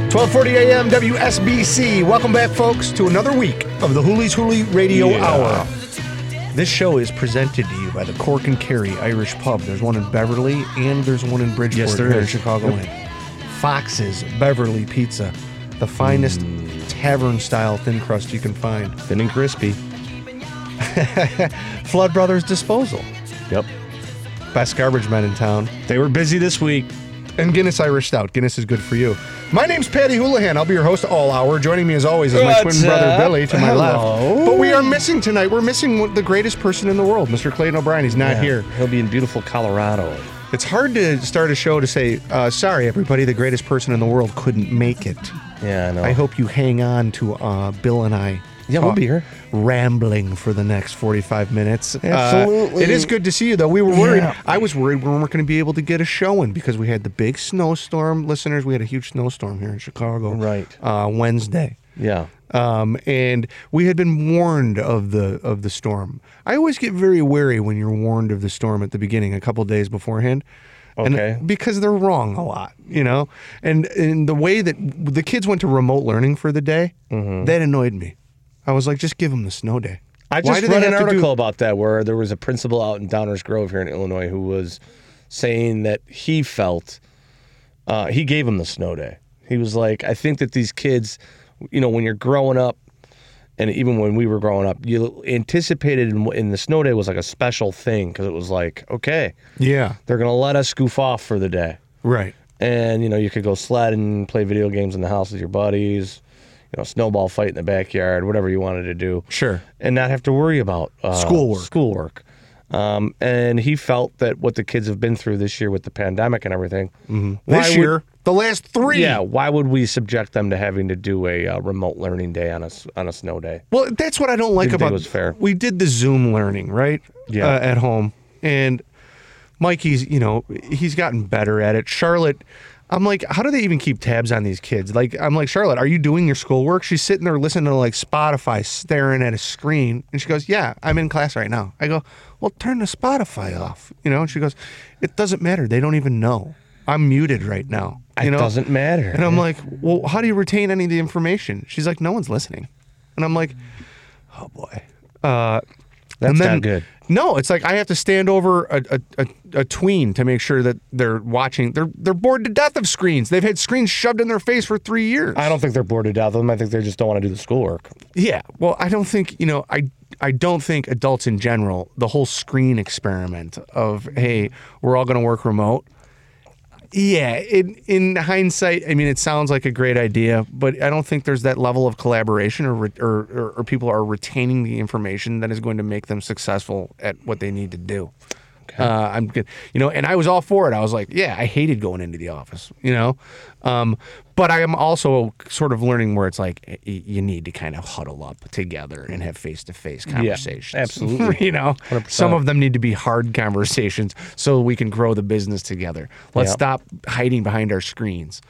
12:40 a.m. WSBC. Welcome back, folks, to another week of the Hooley's Hooley Radio Hour. This show is presented to you by the Cork and Kerry Irish Pub. There's one in Beverly and there's one in Bridgeport. Yes, there here is. in Chicagoland. Fox's Beverly Pizza, the finest tavern-style thin crust you can find. Thin and crispy. Flood Brothers Disposal, Yep. best garbage men in town. They were busy this week. And Guinness Irish Stout. Guinness is good for you. My name's Patty Houlihan. I'll be your host all hour. Joining me as always is my twin brother Billy to my left. But we are missing tonight. We're missing the greatest person in the world, Mr. Clayton O'Brien. He's not here. He'll be in beautiful Colorado. It's hard to start a show to say, sorry, everybody, the greatest person in the world couldn't make it. Yeah, I know. I hope you hang on to Bill and I. Yeah, we'll be here. Rambling for the next 45 minutes. Absolutely. It is good to see you, though. We were worried. Yeah. I was worried we weren't going to be able to get a show in because we had the big snowstorm. Listeners, we had a huge snowstorm here in Chicago. Right. Wednesday. Yeah. And we had been warned of the storm. I always get very wary when you're warned of the storm at the beginning, a couple days beforehand. Okay. And because they're wrong a lot, you know? And the way that the kids went to remote learning for the day, that annoyed me. I was like, just give them the snow day. I Why just do they read an have to article about that where there was a principal out in Downers Grove here in Illinois who was saying that he felt he gave them the snow day. He was like, I think that these kids, you know, when you're growing up, and even when we were growing up, you anticipated in the snow day was like a special thing because it was like, okay, Yeah. they're going to let us goof off for the day. Right. And, you know, you could go sled and play video games in the house with your buddies, you know, snowball fight in the backyard, whatever you wanted to do. Sure. And not have to worry about schoolwork. And he felt that what the kids have been through this year with the pandemic and everything. This year, the last 3. Yeah, why would we subject them to having to do a remote learning day on a snow day? Well, that's what I don't like Didn't think about it was fair. We did the Zoom learning, right? Yeah. At home. And Mikey's, you know, he's gotten better at it. Charlotte, I'm like, how do they even keep tabs on these kids? Like, I'm like, Charlotte, are you doing your schoolwork? She's sitting there listening to like Spotify, staring at a screen. And she goes, yeah, I'm in class right now. I go, well, turn the Spotify off. You know, and she goes, it doesn't matter. They don't even know. I'm muted right now. You It know? doesn't matter. And I'm like, well, how do you retain any of the information? She's like, no one's listening. And I'm like, oh boy. That's not good. No, it's like I have to stand over a tween to make sure that they're watching. They're bored to death of screens. They've had screens shoved in their face for 3 years. I don't think they're bored to death of them. I think they just don't want to do the schoolwork. Yeah. Well, I don't think, you know, I don't think adults in general, the whole screen experiment of, hey, we're all going to work remote. Yeah, in hindsight, I mean, it sounds like a great idea, but I don't think there's that level of collaboration or people are retaining the information that is going to make them successful at what they need to do. Okay. I'm good, you know, and I was all for it. I was like, yeah, I hated going into the office, you know, but I am also sort of learning where it's like you need to kind of huddle up together and have face-to-face conversations. Yeah, absolutely. You know, 100%. Some of them need to be hard conversations so we can grow the business together. Let's stop hiding behind our screens.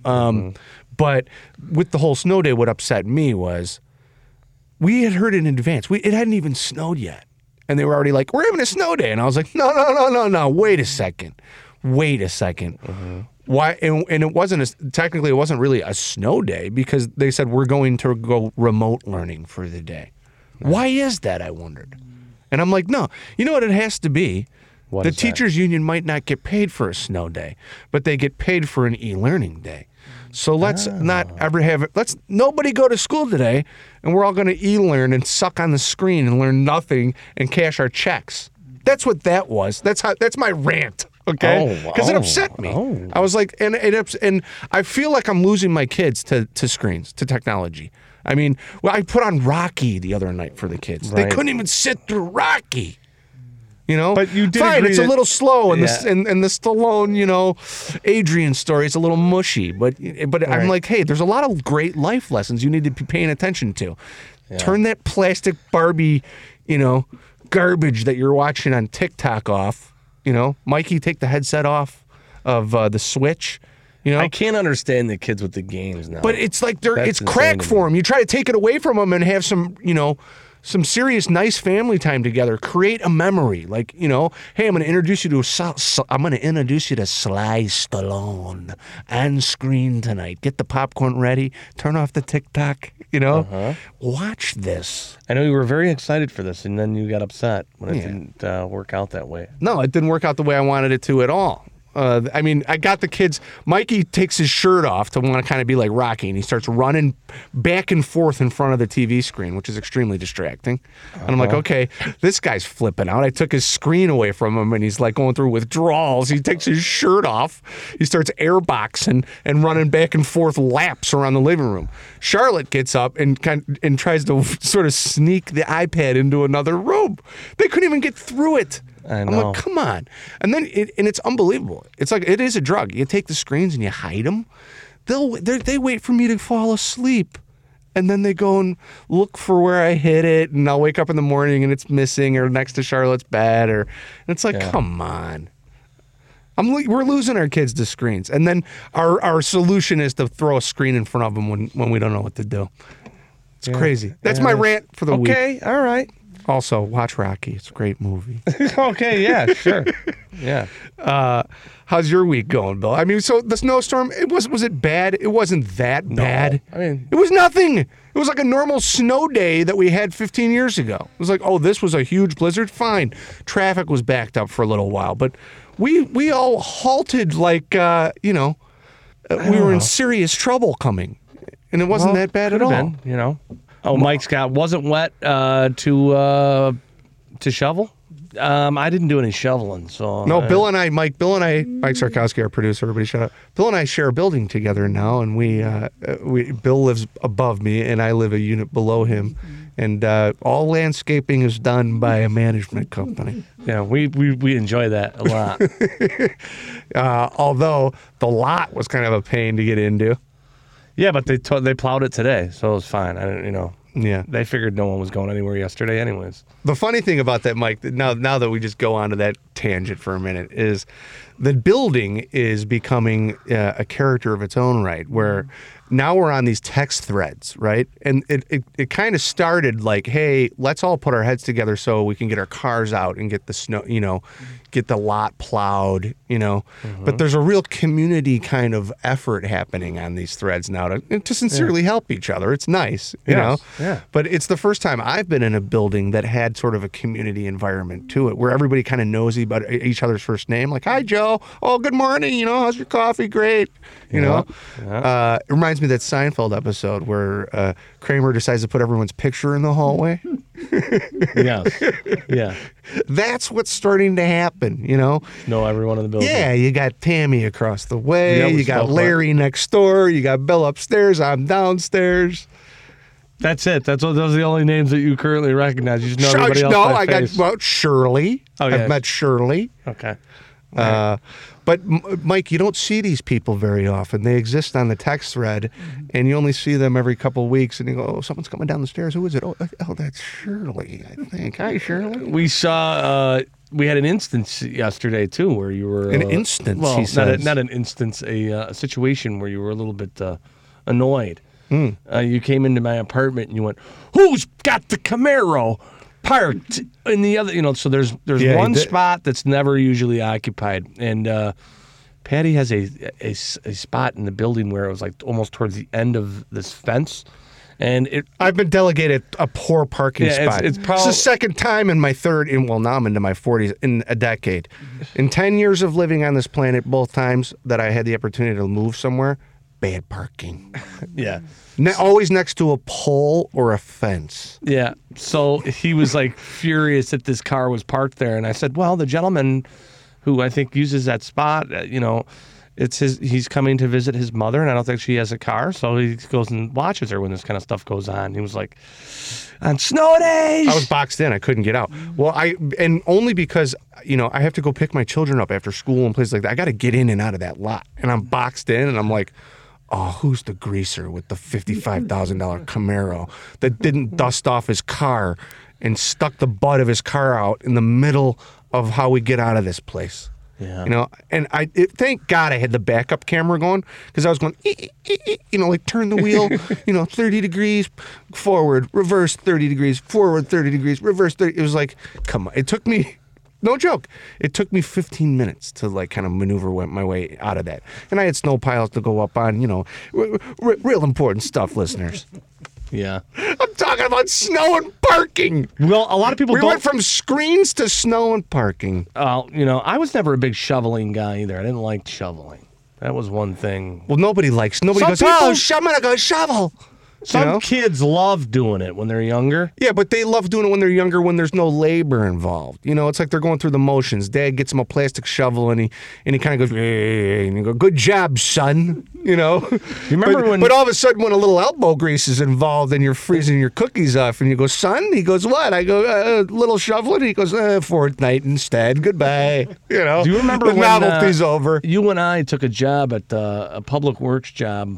But with the whole snow day, what upset me was we had heard it in advance. It hadn't even snowed yet. And they were already like, we're having a snow day. And I was like, no. Wait a second. Why? And it wasn't technically, it wasn't really a snow day because they said we're going to go remote learning for the day. Why is that, I wondered. And I'm like, no. You know what it has to be? What the is that? teachers union might not get paid for a snow day, but they get paid for an e-learning day. So let's not ever have it. Let's nobody go to school today, and we're all going to e-learn and suck on the screen and learn nothing and cash our checks. That's what that was. That's my rant. Okay, because it upset me. I was like, and I feel like I'm losing my kids to screens, to technology. I mean, well, I put on Rocky the other night for the kids. They couldn't even sit through Rocky. You know, but you did fine. agree It's a that- little slow, and Yeah. the Stallone, you know, Adrian story. It's a little mushy, but I'm like, hey, there's a lot of great life lessons you need to be paying attention to. Yeah. Turn that plastic Barbie, you know, garbage that you're watching on TikTok off. You know, Mikey, take the headset off of the Switch. You know, I can't understand the kids with the games now. but it's like That's it's crack insane to for me. them. You try to take it away from them and have some, you know, some serious, nice family time together. Create a memory. Like, you know, hey, I'm going to introduce you to Sly Stallone on screen tonight. Get the popcorn ready. Turn off the TikTok. You know, watch this. I know you were very excited for this, and then you got upset when it didn't work out that way. No, it didn't work out the way I wanted it to at all. I mean, I got the kids. Mikey takes his shirt off to want to kind of be like Rocky, and he starts running back and forth in front of the TV screen, which is extremely distracting. And I'm like, okay, this guy's flipping out. I took his screen away from him, and he's like going through withdrawals. He takes his shirt off. He starts airboxing and running back and forth laps around the living room. Charlotte gets up and tries to sort of sneak the iPad into another room. They couldn't even get through it. I know. I'm like, come on. And then it's unbelievable. It's like, it is a drug. You take the screens and you hide them. They wait for me to fall asleep. And then they go and look for where I hid it. And I'll wake up in the morning and it's missing or next to Charlotte's bed. And it's like, come on. We're losing our kids to screens. And then our solution is to throw a screen in front of them when we don't know what to do. It's crazy. That's my rant for the week. Okay, all right. Also, watch Rocky. It's a great movie. Okay, yeah, sure. Yeah. How's your week going, Bill? I mean, so the snowstorm, was it bad? It wasn't that bad. I mean, it was nothing. It was like a normal snow day that we had 15 years ago. It was like, oh, this was a huge blizzard? Fine. Traffic was backed up for a little while, but we all halted like, we were in serious trouble coming. And it wasn't that bad at all. Been, you know. Oh, Mike's wasn't wet to shovel. I didn't do any shoveling, so no. Bill and I, Mike Sarkowski, our producer, everybody shout out. Bill and I share a building together now, and Bill lives above me, and I live a unit below him, and all landscaping is done by a management company. Yeah, we enjoy that a lot. Although the lot was kind of a pain to get into. Yeah, but they plowed it today, so it was fine. I didn't, Yeah, they figured no one was going anywhere yesterday, anyways. The funny thing about that, Mike, now that we just go on to that tangent for a minute, is the building is becoming a character of its own right, where now we're on these text threads, right? And it kind of started like, hey, let's all put our heads together so we can get our cars out and get the snow, get the lot plowed, But there's a real community kind of effort happening on these threads now to sincerely help each other. It's nice, you know? Yeah. But it's the first time I've been in a building that had sort of a community environment to it, where everybody kind of knows about each other's first name. Like, hi, Joe. Oh, good morning. How's your coffee? Great. It reminds me of that Seinfeld episode where Kramer decides to put everyone's picture in the hallway. Yes. Yeah. That's what's starting to happen, Know everyone in the building. Yeah, you got Tammy across the way. Yeah, you got Larry next door. You got Bill upstairs. I'm downstairs. That's it. Those are the only names that you currently recognize. You just know everybody else by face. Got Shirley. Oh, yeah. I've met Shirley. Okay. But Mike, you don't see these people very often. They exist on the text thread, and you only see them every couple of weeks. And you go, "Oh, someone's coming down the stairs. Who is it? Oh, that's Shirley, I think. Hi, Shirley." We saw. We had an instance yesterday too, where you were an instance. Well, he says. not an instance, a situation where you were a little bit annoyed. You came into my apartment and you went, "Who's got the Camaro parked in the other?" So there's one spot that's never usually occupied, and Patty has a spot in the building where it was like almost towards the end of this fence. And I've been delegated a poor parking spot. It's the second time in my now I'm into my 40s, in a decade. In 10 years of living on this planet, both times that I had the opportunity to move somewhere, bad parking. Yeah. Always next to a pole or a fence. Yeah. So he was like furious that this car was parked there. And I said, well, the gentleman who I think uses that spot, he's coming to visit his mother, and I don't think she has a car, so he goes and watches her when this kind of stuff goes on. He was like, on snow days. I was boxed in. I couldn't get out. Well, and only because, I have to go pick my children up after school and places like that. I got to get in and out of that lot. And I'm boxed in, and I'm like, oh, who's the greaser with the $55,000 Camaro that didn't dust off his car and stuck the butt of his car out in the middle of how we get out of this place? Yeah. You know, and thank God I had the backup camera going because I was going, you know, like turn the wheel, you know, 30 degrees forward, reverse 30 degrees, forward 30 degrees, reverse 30. It was like, come on. It took me, no joke, it took me 15 minutes to like kind of maneuver my way out of that. And I had snow piles to go up on, you know, real important stuff, listeners. Yeah. I'm talking about snow and parking. Well, a lot of people We went from screens to snow and parking. You know, I was never a big shoveling guy either. I didn't like shoveling. That was one thing. Well, nobody goes, Some oh, people- I'm going to go shovel. Some know? kids love doing it when they're younger. Yeah, but they love doing it when they're younger, when there's no labor involved. You know, it's like they're going through the motions. Dad gets him a plastic shovel, and he kind of goes, "Hey," and you go, "Good job, son." You know. You remember when? But all of a sudden, when a little elbow grease is involved, and you're freezing your cookies off, and you go, "Son," he goes, "What?" I go, "Little shoveling." He goes, "Fortnite instead. Goodbye." You know. Do you remember the when novelty's over? You and I took a job at a public works job.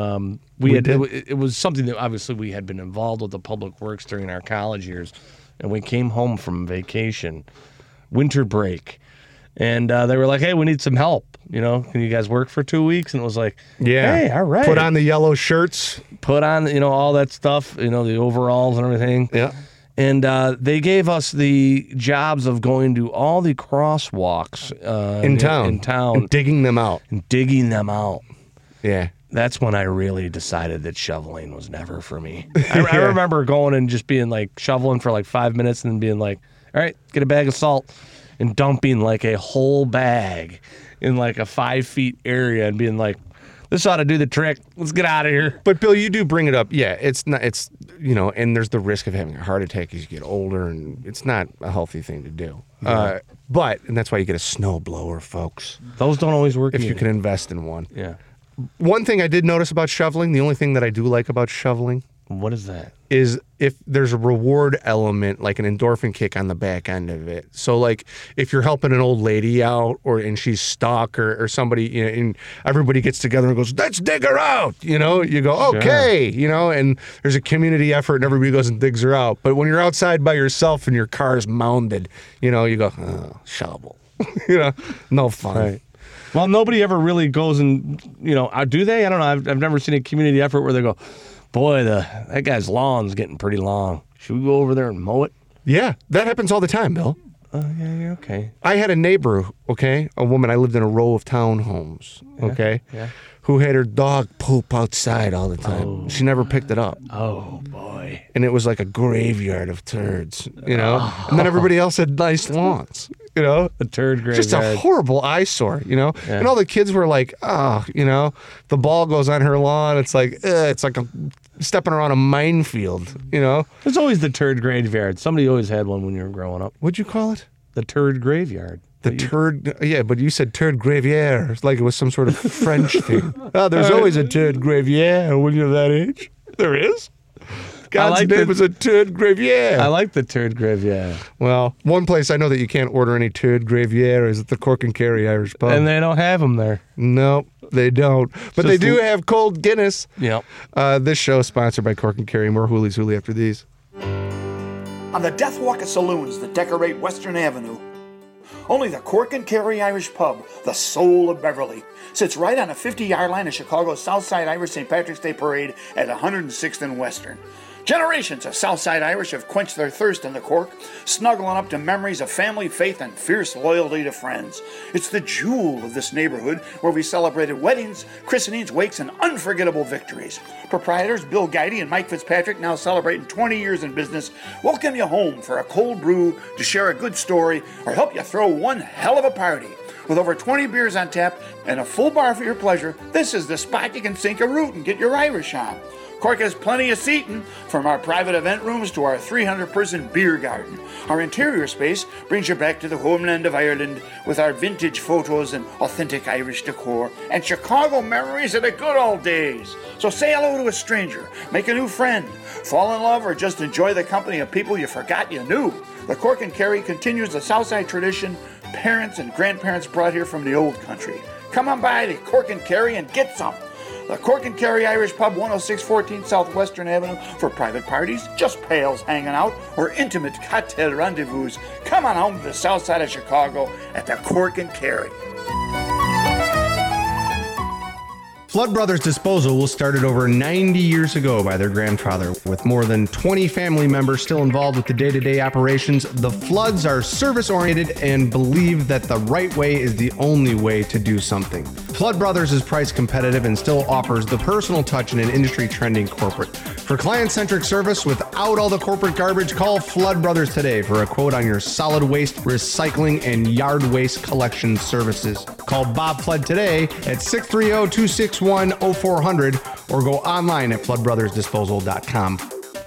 We had did? it was something that obviously we had been involved with the public works during our college years, and we came home from vacation, winter break, and they were like, "Hey, we need some help. You know, can you guys work for 2 weeks?" And it was like, Yeah. "Hey, all right." Put on the yellow shirts. Put on, you know, all that stuff, you know, the overalls and everything. Yeah. And they gave us the jobs of going to all the crosswalks In town. And digging them out. and digging them out. Yeah. That's when I really decided that shoveling was never for me. I remember going and just being like shoveling for like 5 minutes and then being like, all right, get a bag of salt, and dumping like a whole bag in like a 5 feet area and being like, this ought to do the trick. Let's get out of here. But Bill, you do bring it up. Yeah, it's not. It's, you know, and there's the risk of having a heart attack as you get older, and it's not a healthy thing to do. Yeah. And that's why you get a snow blower, folks. Those don't always work If you either. can invest in one. Yeah. One thing I did notice about shoveling, the only thing that I do like about shoveling, What is that? is if there's a reward element, like an endorphin kick on the back end of it. So like if you're helping an old lady out and she's stuck or somebody, you know, and everybody gets together and goes, let's dig her out, you know, you go, Sure. okay, you know, and there's a community effort and everybody goes and digs her out. But when you're outside by yourself and your car's mounded, you know, you go, oh, shovel, you know, no fun. Right. Well, nobody ever really goes and, you know, do they? I don't know. I've never seen a community effort where they go, boy, that guy's lawn's getting pretty long. Should we go over there and mow it? Yeah, that happens all the time, Bill. Yeah, okay. I had a neighbor, okay, a woman, I lived in a row of townhomes, okay, yeah. who had her dog poop outside all the time. She never picked it up. Oh, boy. And it was like a graveyard of turds, you know? And then everybody else had nice lawns, you know? A turd graveyard. Just a horrible eyesore, you know? Yeah. And all the kids were like, oh, you know, the ball goes on her lawn. It's like stepping around a minefield, you know? There's always the turd graveyard. Somebody always had one when you were growing up. What'd you call it? The turd graveyard. The turd, yeah, but you said turd graveyard. It's like it was some sort of French thing. Oh, there's always a turd graveyard when you're that age. There is. God's like name the- is a turd graveyard. I like the turd graveyard. Well, one place I know that you can't order any turd graveyard is at the Cork and Kerry Irish Pub. And they don't have them there. No, they don't. But Just they do have cold Guinness. Yep. This show is sponsored by Cork and Kerry. More Hoolies Hoolie after these. On the Deathwalk of saloons that decorate Western Avenue, only the Cork and Kerry Irish Pub, the soul of Beverly, sits right on a 50-yard line of Chicago's Southside Irish St. Patrick's Day Parade at 106th and Western. Generations of Southside Irish have quenched their thirst in the Cork, snuggling up to memories of family, faith, and fierce loyalty to friends. It's the jewel of this neighborhood where we celebrated weddings, christenings, wakes, and unforgettable victories. Proprietors Bill Guidey and Mike Fitzpatrick, now celebrating 20 years in business, welcome you home for a cold brew, to share a good story, or help you throw one hell of a party. With over 20 beers on tap and a full bar for your pleasure, this is the spot you can sink a root and get your Irish on. Cork has plenty of seating, from our private event rooms to our 300-person beer garden. Our interior space brings you back to the homeland of Ireland with our vintage photos and authentic Irish decor and Chicago memories of the good old days. So say hello to a stranger, make a new friend, fall in love, or just enjoy the company of people you forgot you knew. The Cork and Kerry continues the Southside tradition parents and grandparents brought here from the old country. Come on by the Cork and Kerry and get some. The Cork and Kerry Irish Pub, 10614 South Western Avenue, for private parties, just pals hanging out, or intimate cocktail rendezvous. Come on home to the south side of Chicago at the Cork and Kerry. Flood Brothers Disposal was started over 90 years ago by their grandfather. With more than 20 family members still involved with the day-to-day operations, the Floods are service-oriented and believe that the right way is the only way to do something. Flood Brothers is price competitive and still offers the personal touch in an industry-trending corporate. For client-centric service without all the corporate garbage, call Flood Brothers today for a quote on your solid waste, recycling, and yard waste collection services. Call Bob Flood today at 630-261-0400 or go online at floodbrothersdisposal.com.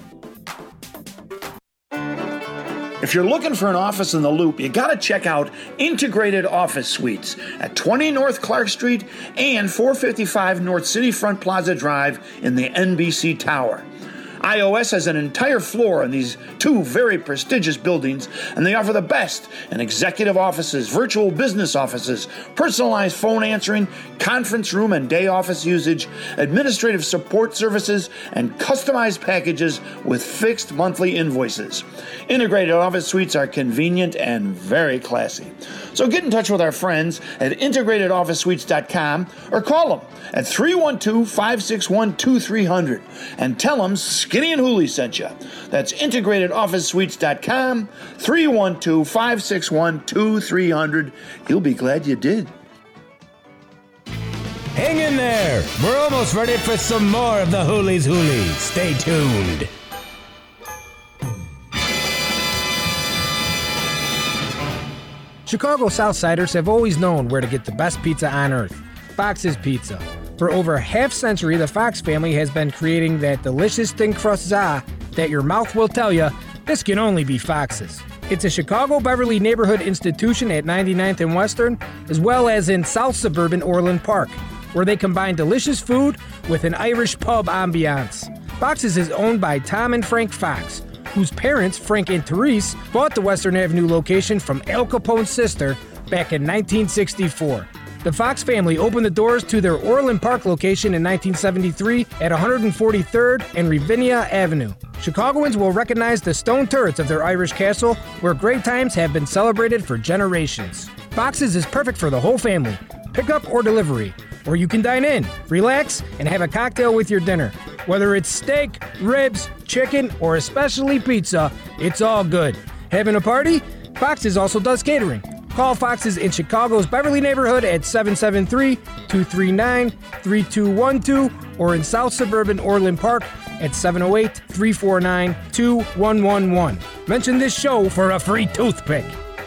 If you're looking for an office in the Loop, you got to check out Integrated Office Suites at 20 North Clark Street and 455 North City Front Plaza Drive in the NBC Tower. iOS has an entire floor in these two very prestigious buildings, and they offer the best in executive offices, virtual business offices, personalized phone answering, conference room and day office usage, administrative support services, and customized packages with fixed monthly invoices. Integrated Office Suites are convenient and very classy. So get in touch with our friends at integratedofficesuites.com or call them at 312-561-2300 and tell them Skinny and Hooley sent you. That's integratedofficesuites.com, 312-561-2300. You'll be glad you did. Hang in there. We're almost ready for some more of the Hooley's Hooley. Stay tuned. Chicago Southsiders have always known where to get the best pizza on earth, Fox's Pizza. For over a half-century, the Fox family has been creating that delicious thin crust za that your mouth will tell you, this can only be Fox's. It's a Chicago Beverly neighborhood institution at 99th and Western, as well as in South Suburban Orland Park, where they combine delicious food with an Irish pub ambiance. Fox's is owned by Tom and Frank Fox, whose parents, Frank and Therese, bought the Western Avenue location from Al Capone's sister back in 1964. The Fox family opened the doors to their Orland Park location in 1973 at 143rd and Ravinia Avenue. Chicagoans will recognize the stone turrets of their Irish castle, where great times have been celebrated for generations. Fox's is perfect for the whole family, pickup or delivery, or you can dine in, relax, and have a cocktail with your dinner. Whether it's steak, ribs, chicken, or especially pizza, it's all good. Having a party? Fox's also does catering. Call Fox's in Chicago's Beverly neighborhood at 773-239-3212 or in South Suburban Orland Park at 708-349-2111. Mention this show for a free toothpick.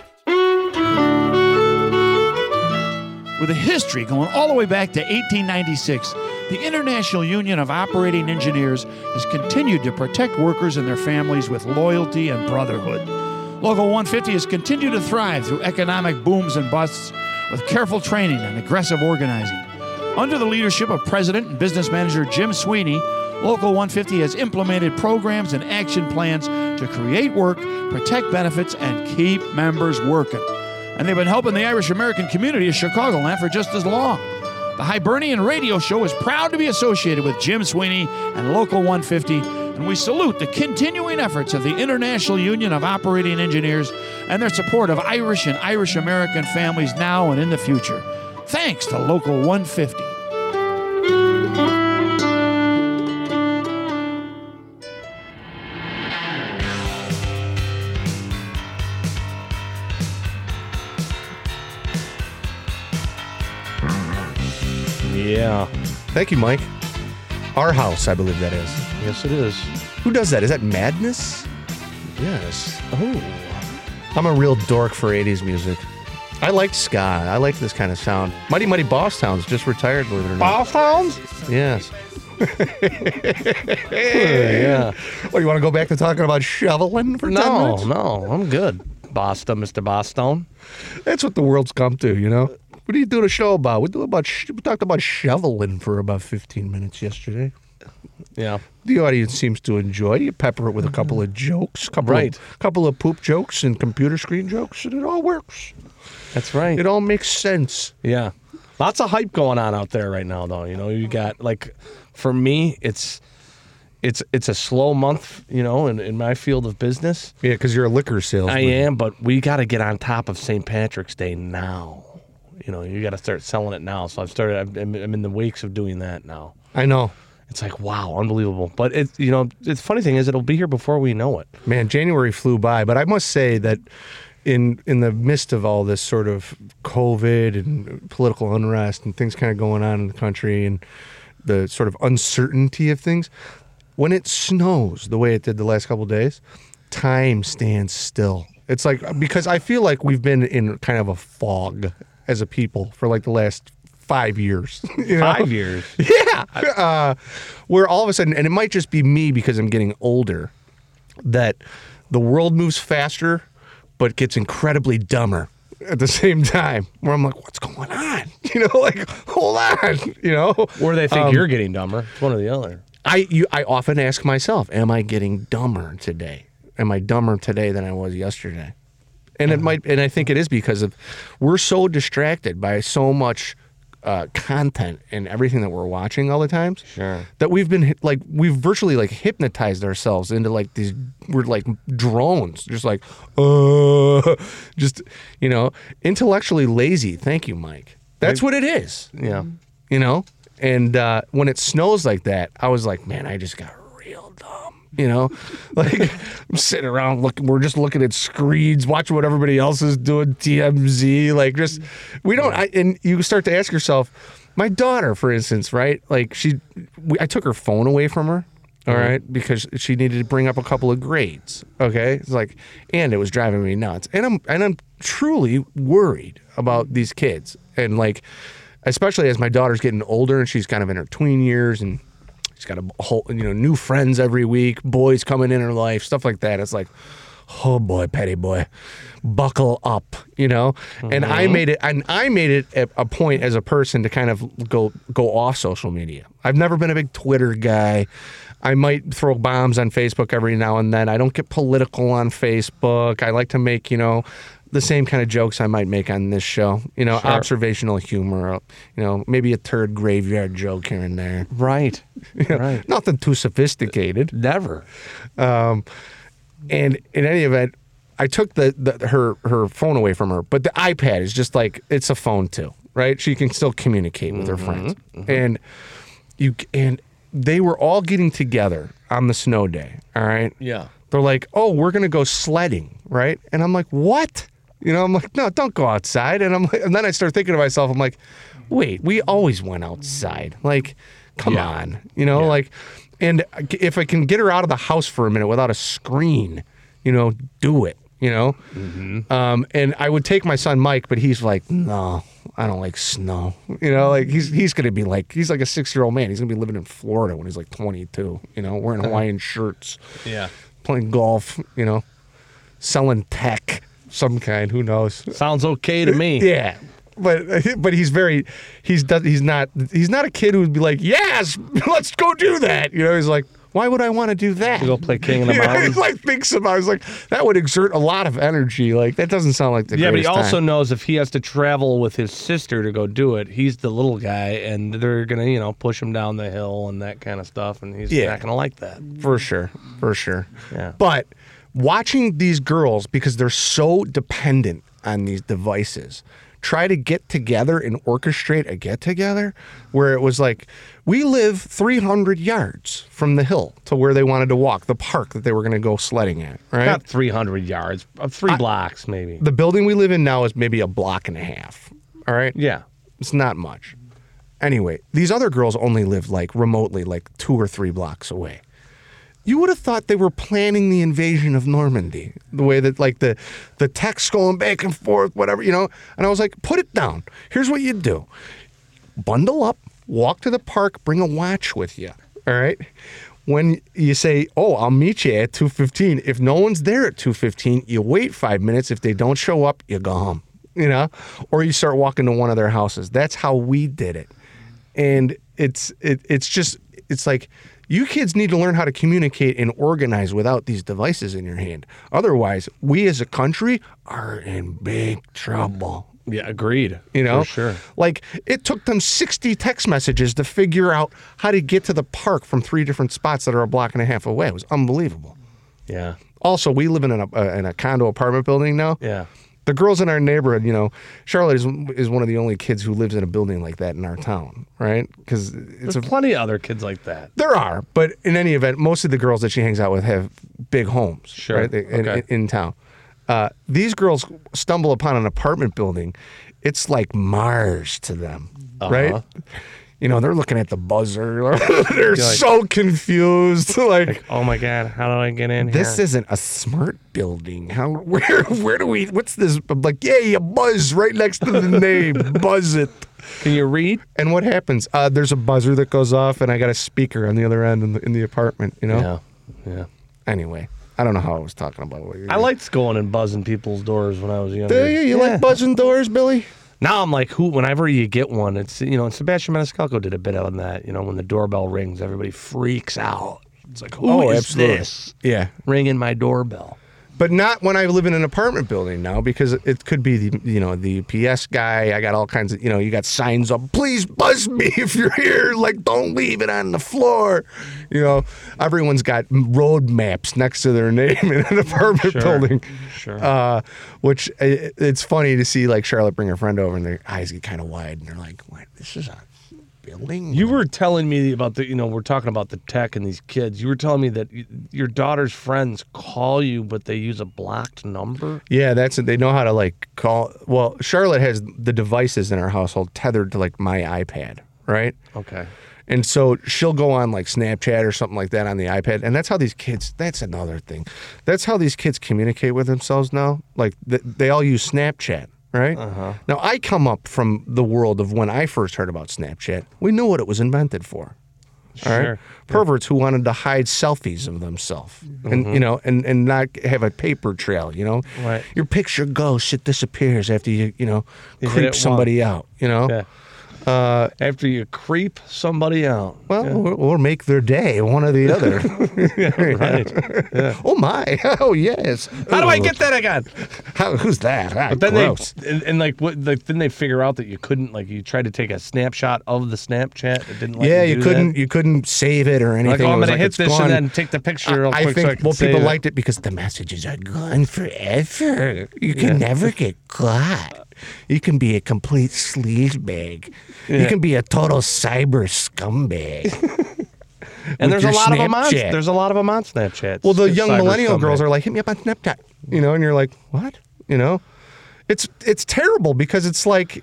With a history going all the way back to 1896, the International Union of Operating Engineers has continued to protect workers and their families with loyalty and brotherhood. Local 150 has continued to thrive through economic booms and busts with careful training and aggressive organizing. Under the leadership of President and Business Manager Jim Sweeney, Local 150 has implemented programs and action plans to create work, protect benefits, and keep members working. And they've been helping the Irish American community of Chicagoland for just as long. The Hibernian Radio Show is proud to be associated with Jim Sweeney and Local 150, and we salute the continuing efforts of the International Union of Operating Engineers and their support of Irish and Irish American families now and in the future. Thanks to Local 150. Yeah. Thank you, Mike. Our House, I believe that is. Yes, it is. Who does that? Is that Madness? Yes. Oh. I'm a real dork for 80s music. I like ska. I like this kind of sound. Mighty Mighty Bosstown's just retired, believe it or not. Bosstown's? Yes. Yeah. Well, you want to go back to talking about shoveling for 10 minutes? No, I'm good. Boston, Mr. Boston. That's what the world's come to, you know? What are you doing a show about? We talked about shoveling for about 15 minutes yesterday. Yeah. The audience seems to enjoy. You pepper it with a couple of jokes, couple of poop jokes and computer screen jokes, and it all works. That's right. It all makes sense. Yeah. Lots of hype going on out there right now, though. You know, you got, like, for me, it's a slow month, you know, in my field of business. Yeah, because you're a liquor salesman. I am, but we got to get on top of St. Patrick's Day now. You know, you got to start selling it now. So I'm in the wakes of doing that now. I know. It's like, wow, unbelievable. But the funny thing is, it'll be here before we know it. Man, January flew by, but I must say that in the midst of all this sort of COVID and political unrest and things kind of going on in the country and the sort of uncertainty of things, when it snows the way it did the last couple of days, time stands still. It's like, because I feel like we've been in kind of a fog as a people for like the last 5 years. You know? 5 years? Yeah. Where all of a sudden, and it might just be me because I'm getting older, that the world moves faster, but gets incredibly dumber at the same time. Where I'm like, what's going on? You know, like, hold on. You know, Or they think you're getting dumber. It's one or the other. I often ask myself, am I getting dumber today? Am I dumber today than I was yesterday? And it might, and I think it is because we're so distracted by so much content and everything that we're watching all the time. Sure. That we've virtually like hypnotized ourselves into like these, we're like drones, just like, just, you know, intellectually lazy. Thank you, Mike. That's what it is. Yeah. You know? And when it snows like that, I was like, man, I just got real dumb. You know, like I'm sitting around we're just looking at screens, watching what everybody else is doing, TMZ, like just, we don't, and you start to ask yourself, my daughter, for instance, right? Like I took her phone away from her, all right, because she needed to bring up a couple of grades, okay? It's like, and it was driving me nuts. And I'm truly worried about these kids. And like, especially as my daughter's getting older and she's kind of in her tween years and she's got a whole, you know, new friends every week, boys coming in her life, stuff like that. It's like, oh boy, petty boy, buckle up, you know? And I made it a point as a person to kind of go off social media. I've never been a big Twitter guy. I might throw bombs on Facebook every now and then. I don't get political on Facebook. I like to make, you know, the same kind of jokes I might make on this show, you know, observational humor, you know, maybe a turd graveyard joke here and there. Right. You know, Right. Nothing too sophisticated. Never. And in any event, I took her phone away from her, but the iPad is just like, it's a phone too, right? She can still communicate with her friends. And they were all getting together on the snow day, all right? Yeah. They're like, oh, we're going to go sledding, right? And I'm like, what? You know, I'm like, no, don't go outside. And I'm like, and then I start thinking to myself, I'm like, wait, we always went outside. Like, come on, you know, like, and if I can get her out of the house for a minute without a screen, you know, do it, you know? And I would take my son, Mike, but he's like, no, I don't like snow. You know, like he's going to be like, he's like a 6-year-old man. He's going to be living in Florida when he's like 22, you know, wearing Hawaiian shirts. Yeah. Playing golf, you know, selling tech, some kind, who knows? Sounds okay to me. Yeah, but he's not a kid who would be like, yes, let's go do that. You know, he's like, why would I want to do that? To go play King of the You know, Mountains. he like thinks about. He's like, that would exert a lot of energy. Like that doesn't sound like the Yeah, but he greatest also time. knows if he has to travel with his sister to go do it, he's the little guy, and they're gonna, you know, push him down the hill and that kind of stuff, and he's not gonna like that. For sure. Yeah. But watching these girls, because they're so dependent on these devices, try to get together and orchestrate a get-together where it was like, we live 300 yards from the hill to where they wanted to walk, the park that they were going to go sledding at, right? Not 300 yards, 3 blocks maybe. The building we live in now is maybe a block and a half, all right? Yeah. It's not much. Anyway, these other girls only live like remotely, like 2 or 3 blocks away. You would have thought they were planning the invasion of Normandy, the way that like the text going back and forth, whatever, you know. And I was like, put it down. Here's what you do. Bundle up, walk to the park, bring a watch with you, all right? When you say, oh, I'll meet you at 2:15, if no one's there at 2:15, you wait 5 minutes. If they don't show up, you go home, you know? Or you start walking to one of their houses. That's how we did it. And it's like, you kids need to learn how to communicate and organize without these devices in your hand. Otherwise, we as a country are in big trouble. Yeah, agreed. You know, For sure. like it took them 60 text messages to figure out how to get to the park from 3 different spots that are a block and a half away. It was unbelievable. Yeah. Also, we live in a condo apartment building now. Yeah. The girls in our neighborhood, you know, Charlotte is one of the only kids who lives in a building like that in our town, right? Because There's plenty of other kids like that. there are, but in any event, most of the girls that she hangs out with have big homes, Sure. right? Okay. In town. These girls stumble upon an apartment building. It's like Mars to them, right? You know, they're looking at the buzzer. They're so confused. Like, Oh my God, how do I get in here? this isn't a smart building. Where do we, what's this? I'm like, yeah, you buzz right next to the name. Buzz it. Can you read? And what happens? There's a buzzer that goes off, and I got a speaker on the other end in the apartment, you know? Yeah. Anyway, I don't know how I was talking about what I liked going and buzzing people's doors when I was younger. Do you? You like buzzing doors, Billy? Now I'm like, whenever you get one, it's, you know, and Sebastian Maniscalco did a bit on that. You know, when the doorbell rings, everybody freaks out. It's like, who is this Yeah. ringing my doorbell? But not when I live in an apartment building now, because it could be the UPS guy. I got all kinds of, you got signs up, please buzz me if you're here. Like, don't leave it on the floor. You know, everyone's got road maps next to their name in an apartment building. Sure. Which it's funny to see like Charlotte bring her friend over and their eyes get kind of wide and they're like, what? This is a building? You were telling me about we're talking about the tech and these kids. You were telling me that your daughter's friends call you, but they use a blocked number? Yeah, that's it. They know how to like call. Well, Charlotte has the devices in our household tethered to like my iPad, right? Okay. And so she'll go on like Snapchat or something like that on the iPad. And that's how these kids, that's another thing. That's how these kids communicate with themselves now. Like they all use Snapchat, right? Now I come up from the world of when I first heard about Snapchat. We knew what it was invented for. All right? Sure. Perverts who wanted to hide selfies of themselves and, and not have a paper trail, Right. Your picture goes, it disappears after you hit creep it somebody out, Yeah. After you creep somebody out. Well, or make their day, one or the other. Right. Yeah. Oh my! Oh yes! How do I get that again? Who's that? But then gross. then they figure out that you couldn't, like, you tried to take a snapshot of the Snapchat. It didn't let you do couldn't. that. You couldn't save it or anything. Like, oh, I'm It was gonna hit it's this gone. and then take the picture real I quick. think so I can save people it. liked it because the messages are gone forever. You can never get caught. You can be a complete sleazebag. You can be a total cyber scumbag. And there's a your lot of them on. Snapchat. There's a lot of them on Snapchat. Well, the It's young cyber millennial scumbag. girls are like, hit me up on Snapchat, and you're like, what? It's terrible because it's like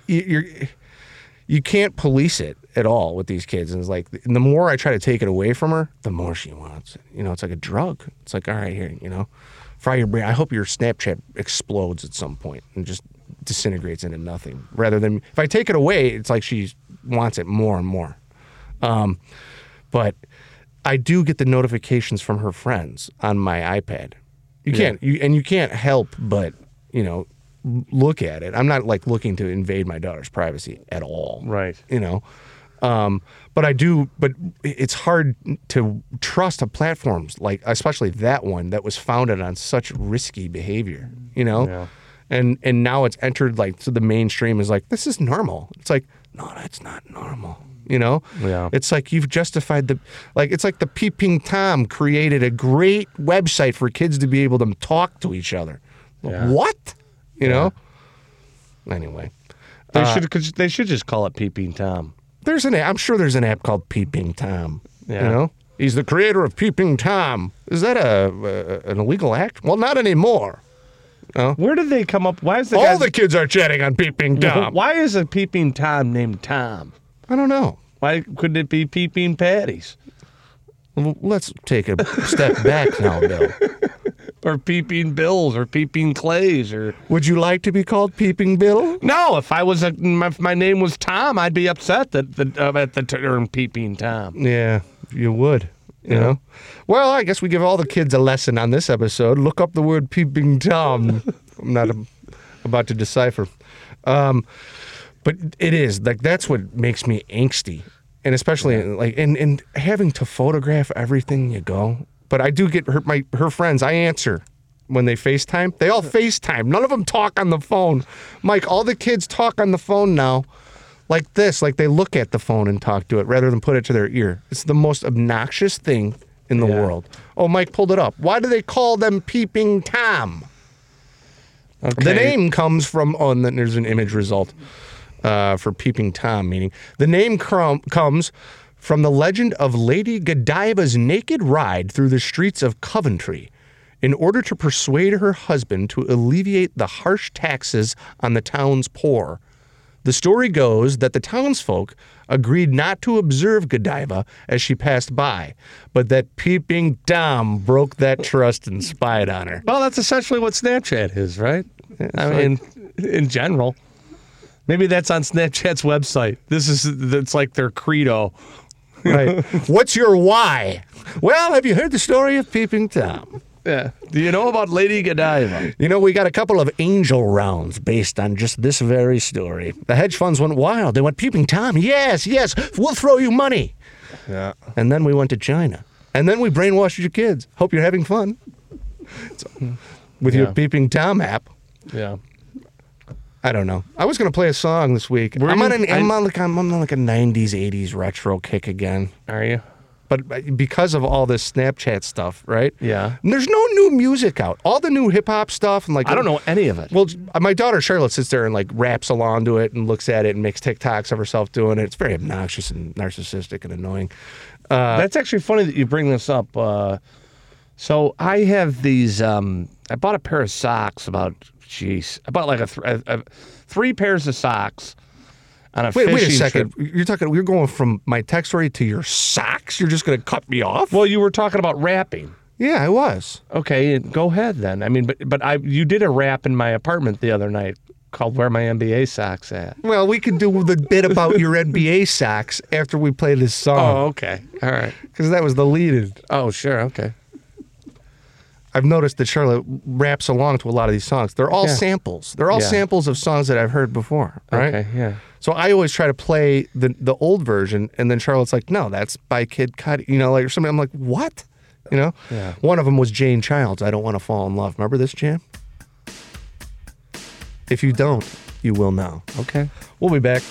you can't police it at all with these kids, and it's like the more I try to take it away from her, the more she wants it. It's like a drug. It's like, all right, here, fry your brain. I hope your Snapchat explodes at some point and just disintegrates into nothing. Rather than if I take it away, it's like she wants it more and more. But I do get the notifications from her friends on my iPad. You can't help but, look at it. I'm not like looking to invade my daughter's privacy at all. Right. But I do, but it's hard to trust a platforms like, especially that one that was founded on such risky behavior, Yeah. And now it's entered like, so the mainstream is like, this is normal. It's like, no, that's not normal. Yeah. It's like you've justified it's like the Peeping Tom created a great website for kids to be able to talk to each other. Yeah. What? Anyway, They should just call it Peeping Tom. I'm sure there's an app called Peeping Tom. Yeah. He's the creator of Peeping Tom. Is that an illegal act? Well, not anymore. Where did they come up? Why is All the kids are chatting on Peeping Tom. Why is a Peeping Tom named Tom? I don't know. Why couldn't it be Peeping Patties? Well, let's take a step back now, Bill. Or Peeping Bills or Peeping Clays or... Would you like to be called Peeping Bill? No, if my name was Tom, I'd be upset at the term Peeping Tom. Yeah, you would. You know? Well, I guess we give all the kids a lesson on this episode. Look up the word Peeping Tom. I'm not about to decipher. But it is like that's what makes me angsty, and especially like and having to photograph everything you go. But I do get her friends. I answer when they FaceTime? They all FaceTime. None of them talk on the phone. Mike, all the kids talk on the phone now like this, like they look at the phone and talk to it rather than put it to their ear. It's the most obnoxious thing in the world. Oh, Mike pulled it up. Why do they call them Peeping Tom? Okay. The name comes from, and then there's an image result for Peeping Tom, meaning the name comes from the legend of Lady Godiva's naked ride through the streets of Coventry in order to persuade her husband to alleviate the harsh taxes on the town's poor. The story goes that the townsfolk agreed not to observe Godiva as she passed by, but that Peeping Tom broke that trust and spied on her. Well, that's essentially what Snapchat is, right? I mean, in general. Maybe that's on Snapchat's website. It's like their credo. Right. What's your why? Well, have you heard the story of Peeping Tom? Yeah. Do you know about Lady Godiva? You know, we got a couple of angel rounds based on just this very story. The hedge funds went wild. They went, Peeping Tom, yes, we'll throw you money. Yeah. And then we went to China. And then we brainwashed your kids. Hope you're having fun. With your Peeping Tom app. Yeah. I don't know. I was going to play a song this week. I'm on like a 90s, 80s retro kick again. Are you? But because of all this Snapchat stuff, right? Yeah. And there's no new music out. All the new hip hop stuff and like I don't know any of it. Well, my daughter Charlotte sits there and like raps along to it and looks at it and makes TikToks of herself doing it. It's very obnoxious and narcissistic and annoying. That's actually funny that you bring this up. So I have these. I bought a pair of socks I bought like a 3 pairs of socks. On a Wait a fishing second. trip. You're going from my text story to your socks? You're just going to cut me off? Well, you were talking about rapping. Yeah, I was. Okay, go ahead then. I mean, but you did a rap in my apartment the other night called "Where My NBA Socks At." Well, we can do the bit about your NBA socks after we play this song. Oh, okay. All right. Because that was the lead-in. Oh, sure. Okay. I've noticed that Charlotte raps along to a lot of these songs. They're all samples. They're all samples of songs that I've heard before, right? Okay, yeah. So I always try to play the old version, and then Charlotte's like, no, that's by Kid Cudi, like or something. I'm like, what? Yeah. One of them was Jane Childs, I Don't Want to Fall in Love. Remember this jam? If you don't, you will now. Okay. We'll be back.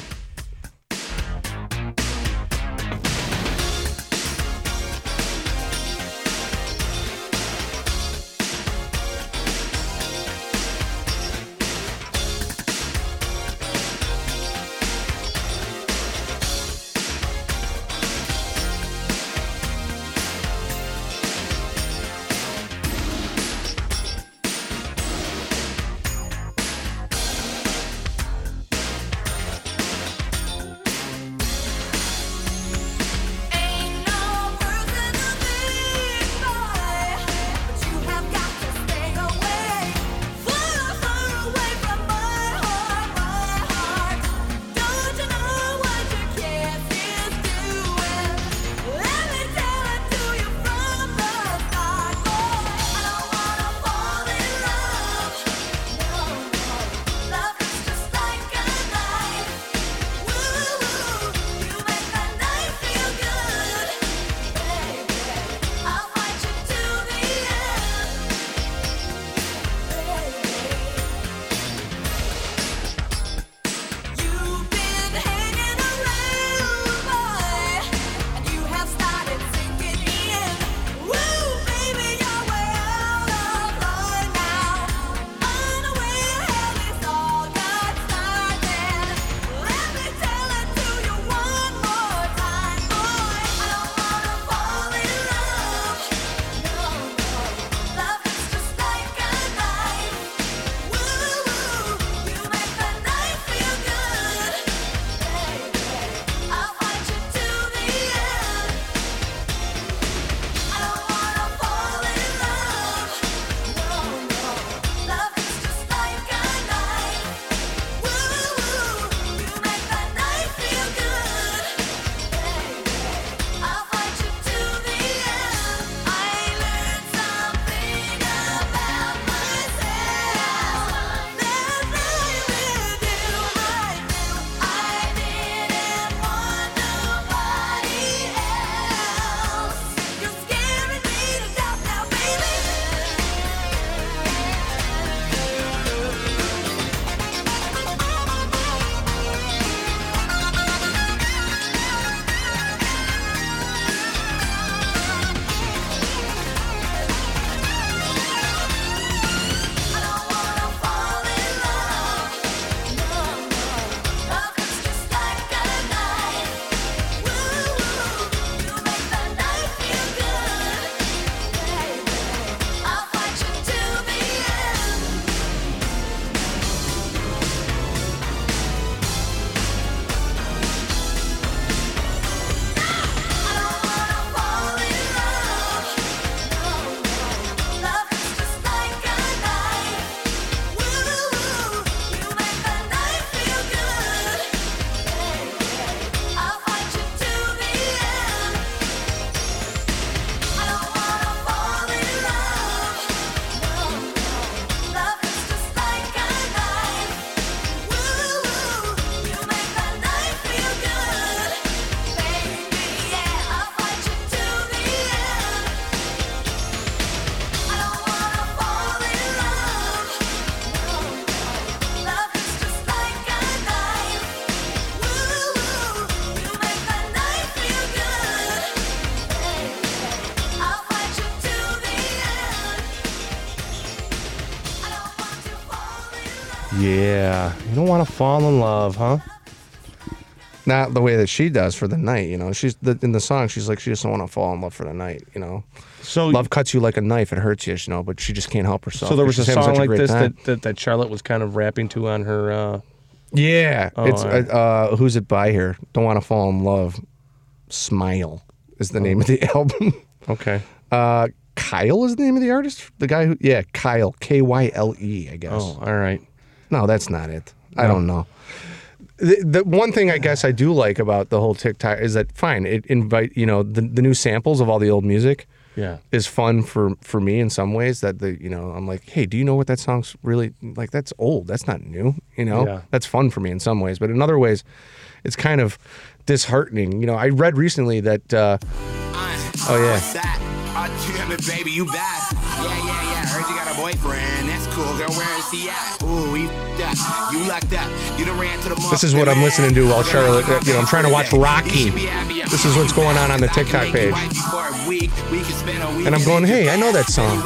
Yeah. You don't want to fall in love, huh? Not the way that she does for the night, you know. In the song, she's like, she just don't want to fall in love for the night, you know. So love cuts you like a knife; it hurts you, you know. But she just can't help herself. So there was a She's having song such like great this time. that Charlotte was kind of rapping to on her. Yeah, Oh, it's who's it by here? Don't want to fall in love. Smile is the name of the album. Okay. Kyle is the name of the artist. The guy who, Kyle, Kyle, I guess. Oh, all right. No, that's not it. I don't know. The one thing I guess I do like about the whole TikTok is that fine, it invite the new samples of all the old music. Yeah. Is fun for me in some ways that I'm like, hey, do you know what that song's really like? That's old. That's not new. Yeah. That's fun for me in some ways, but in other ways, it's kind of disheartening. I read recently that. Oh yeah. Damn it, baby, you bad. Yeah. Heard you got a boyfriend. That's cool, girl. Where is he at? Ooh, you locked up. You done ran to the This is what I'm listening to while Charlotte. I'm trying to watch Rocky. This is what's going on the TikTok page. And I'm going, hey, I know that song.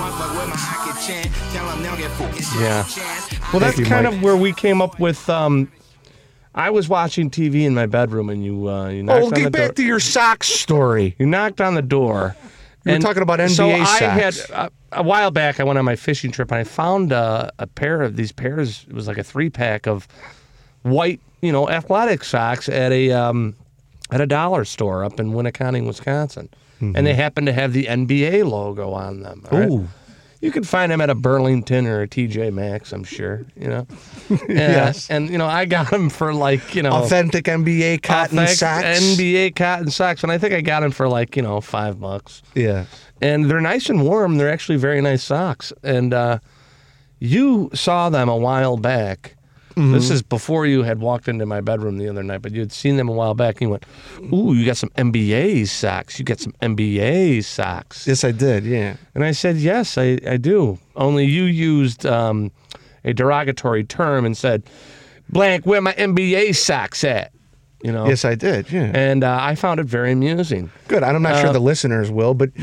Yeah. Well, that's kind of where we came up with. I was watching TV in my bedroom, and you knocked on the get back door. to your socks story. You knocked on the door. You were talking about NBA so socks. I had a while back. I went on my fishing trip, and I found a pair of these pairs. It was like a 3-pack of white, athletic socks at a dollar store up in Winneconne, Wisconsin, and they happened to have the NBA logo on them. All right? Ooh. You can find them at a Burlington or a TJ Maxx, I'm sure. Yes. And I got them for Authentic NBA cotton authentic socks. NBA cotton socks, and I think I got them for $5. Yeah. And they're nice and warm. They're actually very nice socks. And you saw them a while back. This is before you had walked into my bedroom the other night, but you had seen them a while back, and you went, ooh, you got some NBA socks. You got some NBA socks. Yes, I did. Yeah. And I said, yes, I do. Only you used a derogatory term and said, blank, where my NBA socks at? Yes, I did. Yeah. And I found it very amusing. Good. I'm not sure the listeners will, but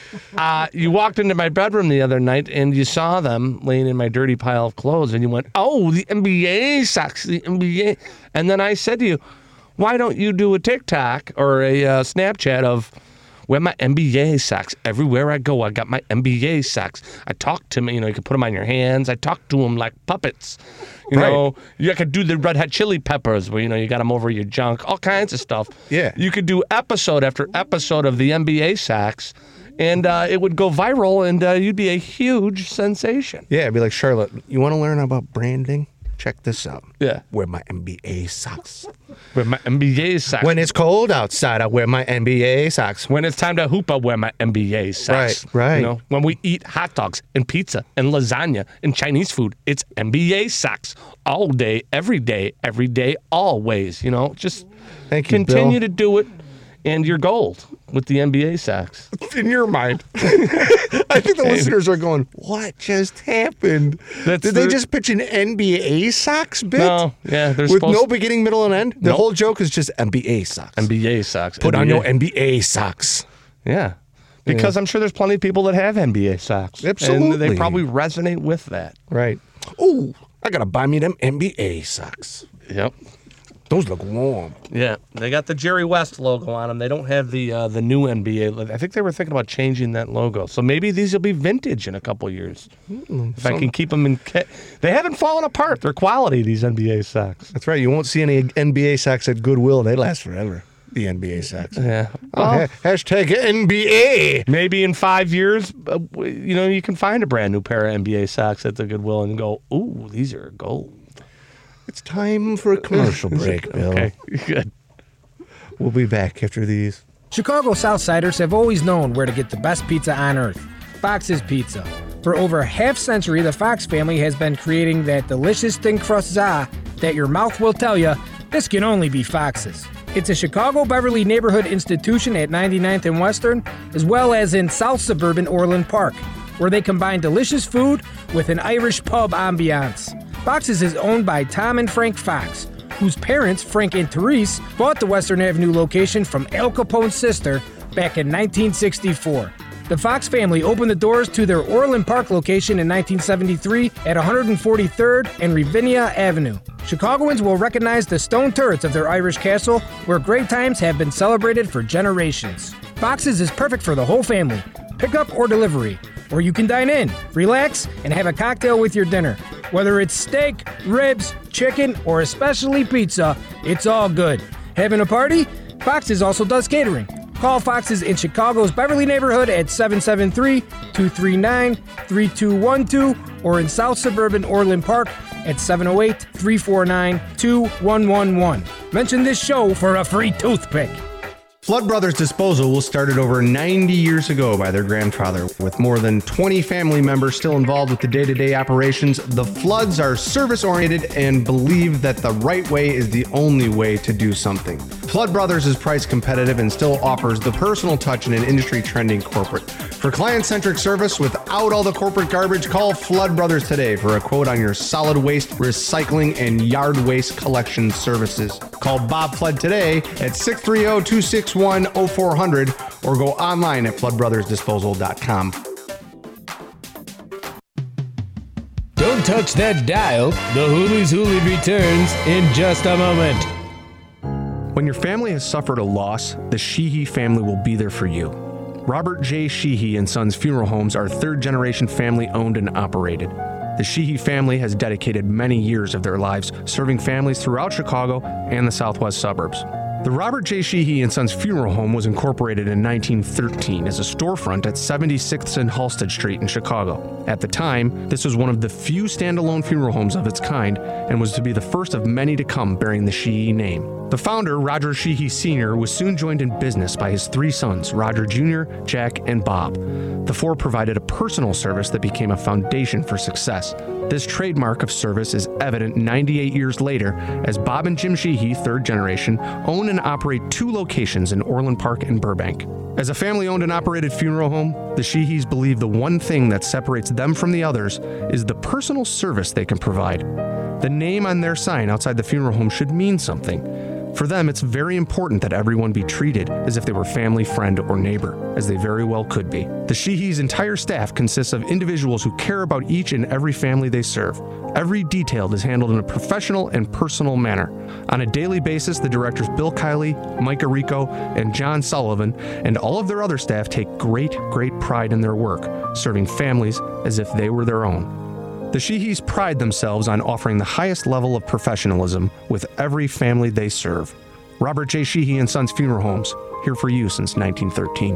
you walked into my bedroom the other night and you saw them laying in my dirty pile of clothes, and you went, oh, the NBA socks, the NBA. And then I said to you, why don't you do a TikTok or a Snapchat of wear my NBA socks everywhere I go? I got my NBA socks. I talk to them, you can put them on your hands. I talk to them like puppets. You could do the Red Hot Chili Peppers where, you got them over your junk, all kinds of stuff. Yeah. You could do episode after episode of the NBA socks, and it would go viral, and you'd be a huge sensation. yeah, I'd be like, Charlotte, you want to learn about branding? Check this out. Yeah. Wear my NBA socks. Wear my NBA socks. When it's cold outside, I wear my NBA socks. When it's time to hoop, I wear my NBA socks. Right. When we eat hot dogs and pizza and lasagna and Chinese food, it's NBA socks all day, every day, always. Just Thank you, continue Bill. to do it, and you're gold with the NBA socks. In your mind. I think the listeners are going, what just happened? Did they just pitch an NBA socks bit? No, yeah, they're With supposed no beginning, middle, and end? The Nope. whole joke is just NBA socks. NBA socks. Put on NBA. your NBA socks. Yeah. Because I'm sure there's plenty of people that have NBA socks. Absolutely. And they probably resonate with that. Right. Oh, I got to buy me them NBA socks. Yep. Those look warm. Yeah. They got the Jerry West logo on them. They don't have the new NBA. I think they were thinking about changing that logo. So maybe these will be vintage in a couple years. If I can keep them in... They haven't fallen apart. They're quality, these NBA socks. That's right. You won't see any NBA socks at Goodwill. They last forever. The NBA socks. Yeah. Oh, hashtag NBA. Maybe in 5 years, you can find a brand new pair of NBA socks at the Goodwill and go, ooh, these are gold. It's time for a commercial break, Bill. Okay, good. We'll be back after these. Chicago Southsiders have always known where to get the best pizza on earth. Fox's Pizza. For over a half-century, the Fox family has been creating that delicious thin crust za that your mouth will tell you, this can only be Fox's. It's a Chicago Beverly neighborhood institution at 99th and Western, as well as in South Suburban Orland Park, where they combine delicious food with an Irish pub ambiance. Fox's is owned by Tom and Frank Fox, whose parents, Frank and Therese, bought the Western Avenue location from Al Capone's sister back in 1964. The Fox family opened the doors to their Orland Park location in 1973 at 143rd and Ravinia Avenue. Chicagoans will recognize the stone turrets of their Irish castle, where great times have been celebrated for generations. Fox's is perfect for the whole family, pickup or delivery, or you can dine in, relax, and have a cocktail with your dinner. Whether it's steak, ribs, chicken, or especially pizza, it's all good. Having a party? Fox's also does catering. Call Fox's in Chicago's Beverly neighborhood at 773-239-3212 or in South Suburban Orland Park at 708-349-2111. Mention this show for a free toothpick. Flood Brothers Disposal was started over 90 years ago by their grandfather. With more than 20 family members still involved with the day-to-day operations, the Floods are service-oriented and believe that the right way is the only way to do something. Flood Brothers is price competitive and still offers the personal touch in an industry-trending corporate. For client-centric service without all the corporate garbage, call Flood Brothers today for a quote on your solid waste, recycling, and yard waste collection services. Call Bob Flood today at 630-261-0400 or go online at floodbrothersdisposal.com. Don't touch that dial. The Hoolies Hoolie returns in just a moment. When your family has suffered a loss, the Sheehy family will be there for you. Robert J. Sheehy and Sons Funeral Homes are third-generation family owned and operated. The Sheehy family has dedicated many years of their lives serving families throughout Chicago and the southwest suburbs. The Robert J. Sheehy and Sons Funeral Home was incorporated in 1913 as a storefront at 76th and Halsted Street in Chicago. At the time, this was one of the few standalone funeral homes of its kind and was to be the first of many to come bearing the Sheehy name. The founder, Roger Sheehy Sr., was soon joined in business by his three sons, Roger Jr., Jack, and Bob. The four provided a personal service that became a foundation for success. This trademark of service is evident 98 years later as Bob and Jim Sheehy, third generation, own and operate two locations in Orland Park and Burbank. As a family-owned and operated funeral home, the Sheehys believe the one thing that separates them from the others is the personal service they can provide. The name on their sign outside the funeral home should mean something. For them, it's very important that everyone be treated as if they were family, friend, or neighbor, as they very well could be. The Sheehys' entire staff consists of individuals who care about each and every family they serve. Every detail is handled in a professional and personal manner. On a daily basis, the directors Bill Kiley, Micah Rico, and John Sullivan, and all of their other staff take great pride in their work, serving families as if they were their own. The Sheehys pride themselves on offering the highest level of professionalism with every family they serve. Robert J. Sheehy and Sons Funeral Homes, here for you since 1913.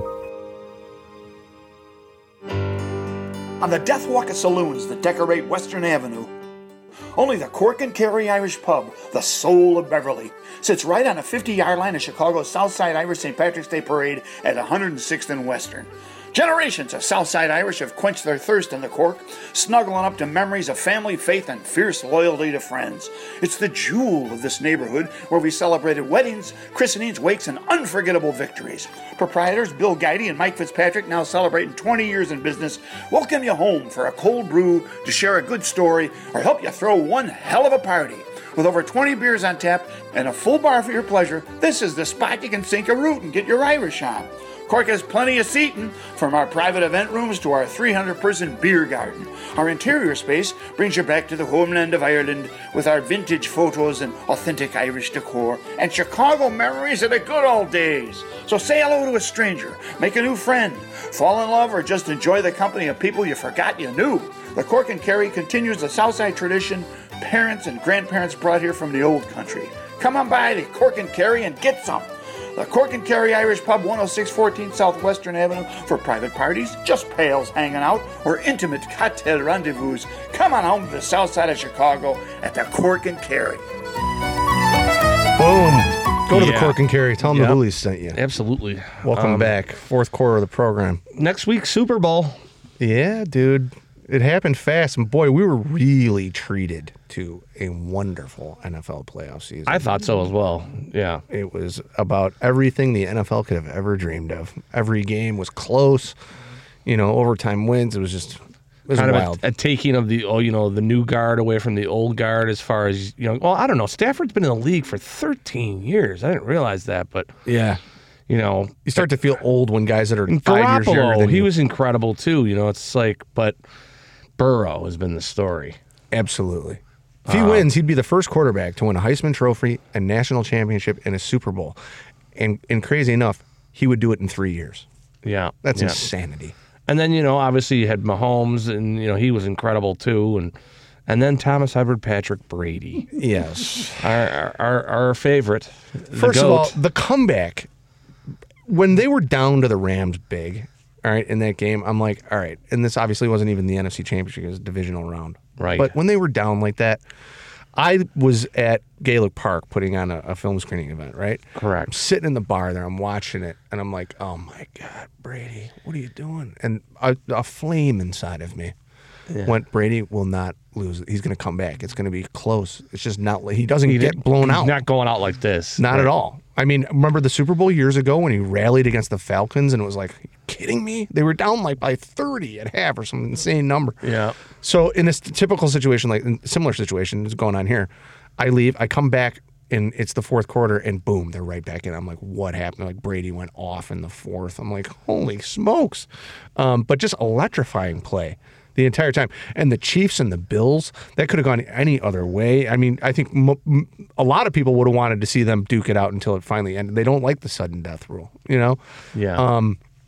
On the Death Walk of saloons that decorate Western Avenue, only the Cork and Kerry Irish Pub, the soul of Beverly, sits right on a 50-yard line of Chicago's Southside Irish St. Patrick's Day Parade at 106th and Western. Generations of Southside Irish have quenched their thirst in the Cork, snuggling up to memories of family, faith, and fierce loyalty to friends. It's the jewel of this neighborhood where we celebrated weddings, christenings, wakes, and unforgettable victories. Proprietors Bill Guidey and Mike Fitzpatrick, now celebrating 20 years in business, welcome you home for a cold brew, to share a good story, or help you throw one hell of a party. With over 20 beers on tap and a full bar for your pleasure, this is the spot you can sink a root and get your Irish on. Cork has plenty of seating, from our private event rooms to our 300-person beer garden. Our interior space brings you back to the homeland of Ireland with our vintage photos and authentic Irish decor and Chicago memories of the good old days. So say hello to a stranger, make a new friend, fall in love, or just enjoy the company of people you forgot you knew. The Cork and Kerry continues the Southside tradition parents and grandparents brought here from the old country. Come on by to Cork and Kerry and get some. The Cork and Kerry Irish Pub, 10614 Southwestern Avenue, for private parties, just pals hanging out, or intimate cocktail rendezvous. Come on home to the south side of Chicago at the Cork and Kerry. Boom. Go to the Cork and Kerry. Tell them the Hoolies sent you. Absolutely. Welcome back. Fourth quarter of the program. Next week, Super Bowl. Yeah, dude. It happened fast, and boy, we were really treated to a wonderful NFL playoff season. I thought so as well. Yeah. It was about everything the NFL could have ever dreamed of. Every game was close. Overtime wins. It was just kind wild. of a taking of the new guard away from the old guard as far as, I don't know. Stafford's been in the league for 13 years. I didn't realize that, but yeah. You start to feel old when guys that are and 5 years younger Garoppolo, than he you. was incredible too. It's like, but Burrow has been the story. Absolutely. If he wins, he'd be the first quarterback to win a Heisman Trophy, a national championship, and a Super Bowl. And crazy enough, he would do it in 3 years. Yeah, That's yeah. insanity. And then obviously you had Mahomes, and he was incredible too, and then Thomas Edward Patrick Brady, Yes. our favorite. First of all, the comeback, when they were down to the Rams big, all right, in that game, I'm like, all right, and this obviously wasn't even the NFC Championship, it was a divisional round. Right. But when they were down like that, I was at Gaelic Park putting on a film screening event, right? Correct. I'm sitting in the bar there, I'm watching it, and I'm like, oh my God, Brady, what are you doing? And a flame inside of me went, Brady will not lose. He's going to come back. It's going to be close. It's just not, he doesn't get blown out. He's not going out like this. Not at all. I mean, remember the Super Bowl years ago when he rallied against the Falcons and it was like, are you kidding me? They were down like by 30 at half or some insane number. Yeah. So in a typical situation, like a similar situation is going on here, I leave, I come back and it's the fourth quarter and boom, they're right back in. I'm like, what happened? Like Brady went off in the fourth. I'm like, holy smokes. But just electrifying play the entire time. And the Chiefs and the Bills, that could have gone any other way. I mean, I think a lot of people would have wanted to see them duke it out until it finally ended. They don't like the sudden death rule, Yeah.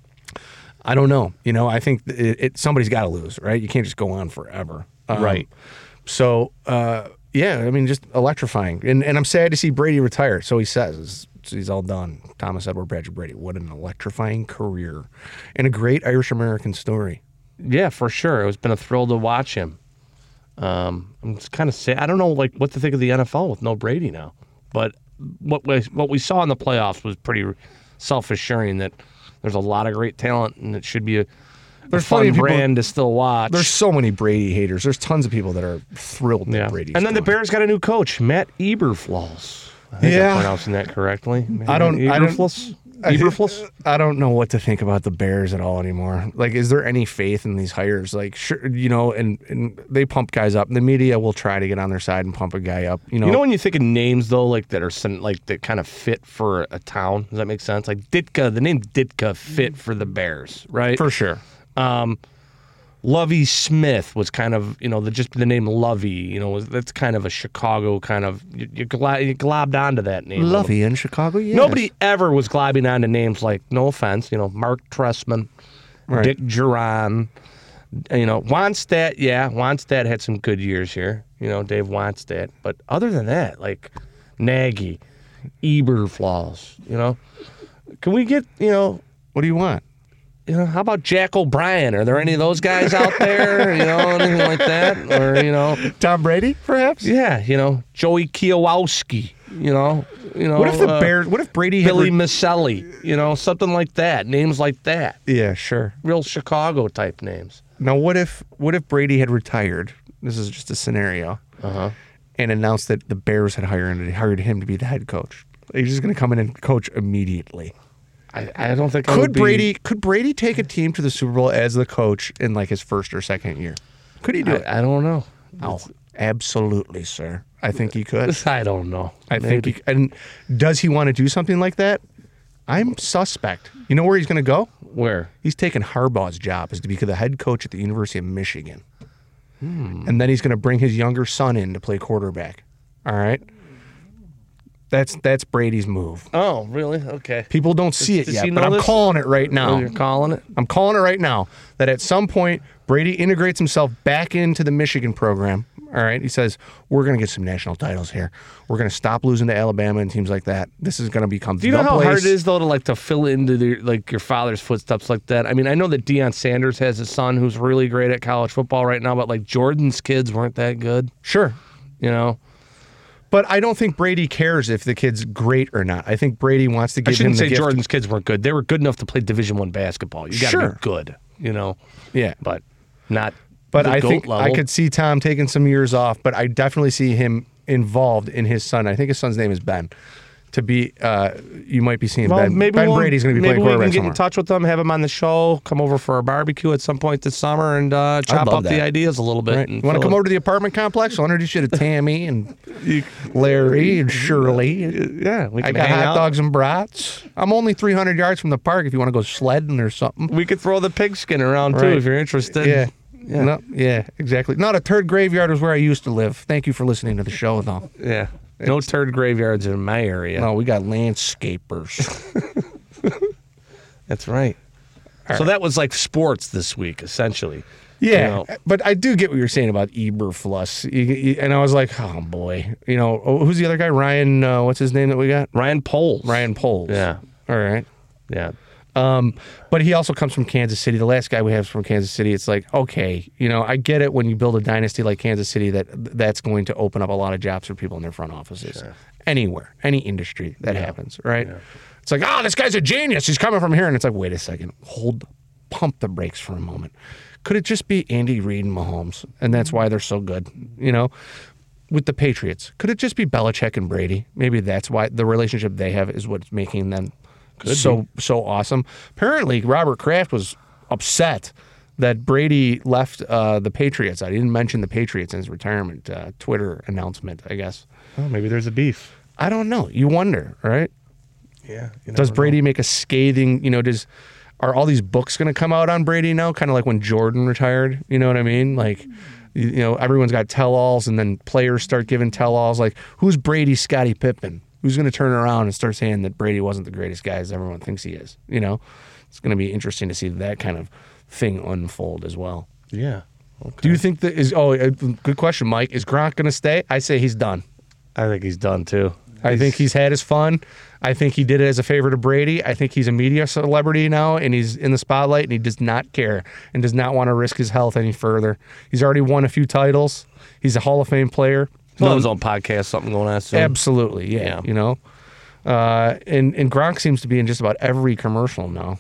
I don't know. I think somebody's got to lose, right? You can't just go on forever. Right. So, yeah, I mean, just electrifying. And I'm sad to see Brady retire. So he says. He's all done. Thomas Edward Patrick Brady. What an electrifying career. And a great Irish-American story. Yeah, for sure. It's been a thrill to watch him. I'm just kind of sad. I don't know what to think of the NFL with no Brady now. But what we saw in the playoffs was pretty self-assuring that there's a lot of great talent and it should be a fun brand to still watch. There's so many Brady haters. There's tons of people that are thrilled that Brady's And then the gone. Bears got a new coach, Matt Eberflus. I think I'm pronouncing that correctly. Eberflus? I don't know what to think about the Bears at all anymore. Like, is there any faith in these hires? Like, sure, and they pump guys up. The media will try to get on their side and pump a guy up. You know when you think of names though, like that are that kind of fit for a town. Does that make sense? Like Ditka, the name Ditka fit for the Bears, right? For sure. Lovie Smith was kind of, just the name Lovie, that's kind of a Chicago kind of, you globbed onto that name. Lovey in Chicago, yes. Nobody ever was globbing onto names like, no offense, Mark Trestman, Right. Dick Duran, Wannstedt, Wannstedt had some good years here, Dave Wannstedt. But other than that, like Nagy, Eberflus, can we get, What do you want? how about Jack O'Brien? Are there any of those guys out there? Anything like that? Or, Tom Brady, perhaps? yeah, Joey Kiewowski, What if the Bears? What if Brady had Billy Maselli, something like that. Names like that. Yeah, sure. Real Chicago type names. Now, what if Brady had retired? This is just a scenario. And announced that the Bears had hired him to be the head coach. He's just going to come in and coach immediately. I don't think Could Brady take a team to the Super Bowl as the coach in like his first or second year? Could he do it? I don't know. Oh, absolutely, sir. I think he could. I don't know. I think he, and does he want to do something like that? I'm suspect. You know where he's going to go? Where? He's taking Harbaugh's job as to be the head coach at the University of Michigan. And then he's going to bring his younger son in to play quarterback. All right? That's Brady's move. Oh, really? Okay. People don't see it Does yet, he but know I'm this? calling it right now. Oh, you're calling it? I'm calling it right now that at some point Brady integrates himself back into the Michigan program. All right, he says we're going to get some national titles here. We're going to stop losing to Alabama and teams like that. This is going to become. Do you know how hard it is though to fill into your father's footsteps like that? I mean, I know that Deion Sanders has a son who's really great at college football right now, but like Jordan's kids weren't that good. Sure, But I don't think Brady cares if the kid's great or not. I think Brady wants to give I shouldn't him the say gift. Jordan's kids weren't good. They were good enough to play Division I basketball. You got to Sure. be good, Yeah, but not. but the I GOAT think level. I could see Tom taking some years off. But I definitely see him involved in his son. I think his son's name is Ben. to be. You might be seeing Well, Ben Brady's going to be playing maybe we quarterback can get somewhere. in touch with them, have them on the show, come over for a barbecue at some point this summer, and chop love up the that. ideas a little bit. Right. You want to come over to the apartment complex? I'll introduce you to Tammy and Larry and Shirley. Yeah, we I can got hang hot out. dogs and brats. I'm only 300 yards from the park if you want to go sledding or something. We could throw the pigskin around too Right. if you're interested. Yeah, exactly. Not a turd graveyard was where I used to live. Thank you for listening to the show, though. Yeah. No turd graveyards in my area. No, we got landscapers. That's right. So that was like sports this week, essentially. Yeah, You know. but I do get what you're saying about Eberfluss. And I was like, oh, boy. You know, who's the other guy? Ryan, what's his name that we got? Ryan Poles. Ryan Poles. Yeah. All right. Yeah. But he also comes from Kansas City. The last guy we have is from Kansas City. It's like, okay, you know, I get it when you build a dynasty like Kansas City that's going to open up a lot of jobs for people in their front offices. Sure. Anywhere, any industry that happens, right? Yeah. It's like, oh, this guy's a genius. He's coming from here. And it's like, wait a second. Pump the brakes for a moment. Could it just be Andy Reid and Mahomes? And that's why they're so good, you know? With the Patriots, could it just be Belichick and Brady? Maybe that's why the relationship they have is what's making them so awesome. Apparently, Robert Kraft was upset that Brady left the Patriots. I didn't mention the Patriots in his retirement Twitter announcement, I guess. Oh, maybe there's a beef. I don't know. You wonder, right? Yeah. Does Brady make a scathing, you know, are all these books going to come out on Brady now? Kind of like when Jordan retired, you know what I mean? Like, you know, everyone's got tell-alls and then players start giving tell-alls. Like, who's Brady, Scottie Pippen? Who's going to turn around and start saying that Brady wasn't the greatest guy as everyone thinks he is? You know, it's going to be interesting to see that kind of thing unfold as well. Yeah. Okay. Do you think that is? Oh, good question, Mike. Is Gronk going to stay? I say he's done. I think he's done too. I think he's had his fun. I think he did it as a favor to Brady. I think he's a media celebrity now, and he's in the spotlight, and he does not care and does not want to risk his health any further. He's already won a few titles. He's a Hall of Fame player. He'll have his own podcast, something going on soon. Absolutely, yeah. You know, and Gronk seems to be in just about every commercial now,